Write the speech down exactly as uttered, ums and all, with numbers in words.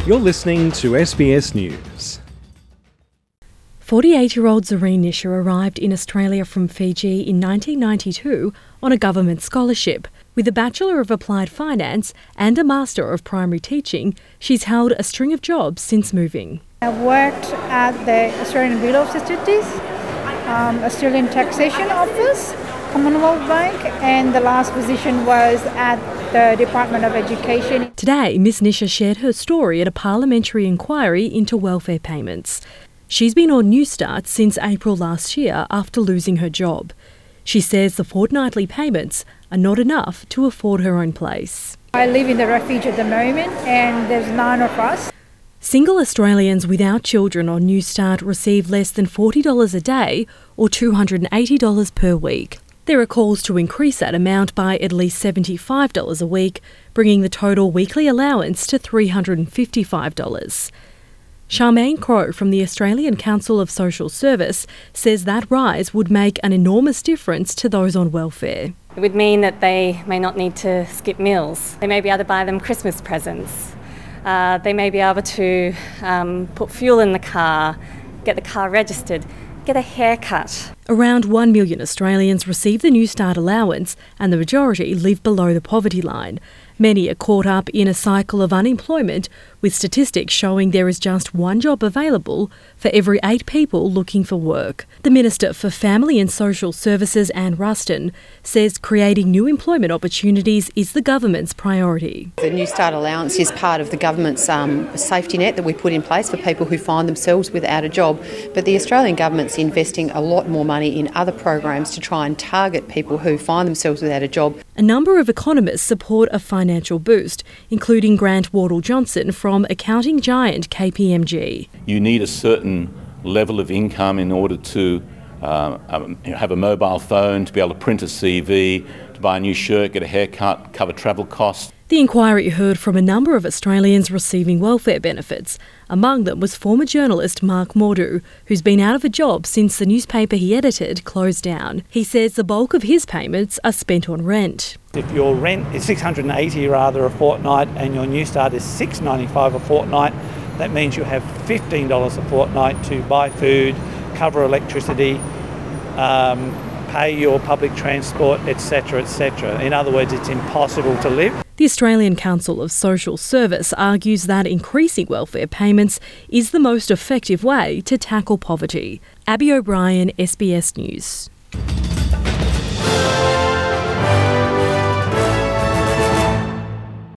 You're listening to S B S News. forty-eight-year-old Zareen Nisha arrived in Australia from Fiji in nineteen ninety-two on a government scholarship. With a Bachelor of Applied Finance and a Master of Primary Teaching, she's held a string of jobs since moving. I worked at the Australian Bureau of Statistics, um, Australian Taxation Office, Commonwealth Bank, and the last position was at the Department of Education. Today, Miss Nisha shared her story at a parliamentary inquiry into welfare payments. She's been on Newstart since April last year after losing her job. She says the fortnightly payments are not enough to afford her own place. I live in the refuge at the moment and there's nine of us. Single Australians without children on Newstart receive less than forty dollars a day or two hundred eighty dollars per week. There are calls to increase that amount by at least seventy-five dollars a week, bringing the total weekly allowance to three hundred fifty-five dollars. Charmaine Crowe from the Australian Council of Social Service says that rise would make an enormous difference to those on welfare. It would mean that they may not need to skip meals. They may be able to buy them Christmas presents. Uh, they may be able to um, put fuel in the car, get the car registered, get a haircut. Around one million Australians receive the Newstart allowance and the majority live below the poverty line. Many are caught up in a cycle of unemployment, with statistics showing there is just one job available for every eight people looking for work. The Minister for Family and Social Services, Anne Ruston, says creating new employment opportunities is the government's priority. The Newstart allowance is part of the government's um, safety net that we put in place for people who find themselves without a job. But the Australian government's investing a lot more money in other programs to try and target people who find themselves without a job. A number of economists support a financial boost, including Grant Wardle-Johnson from accounting giant K P M G. You need a certain level of income in order to uh, have a mobile phone, to be able to print a C V, to buy a new shirt, get a haircut, cover travel costs. The inquiry heard from a number of Australians receiving welfare benefits. Among them was former journalist Mark Mordu, who's been out of a job since the newspaper he edited closed down. He says the bulk of his payments are spent on rent. If your rent is six hundred eighty dollars rather a fortnight and your Newstart is six dollars ninety-five a fortnight, that means you have fifteen dollars a fortnight to buy food, cover electricity, um, pay your public transport, et cetera, et cetera. In other words, it's impossible to live. The Australian Council of Social Service argues that increasing welfare payments is the most effective way to tackle poverty. Abby O'Brien, S B S News.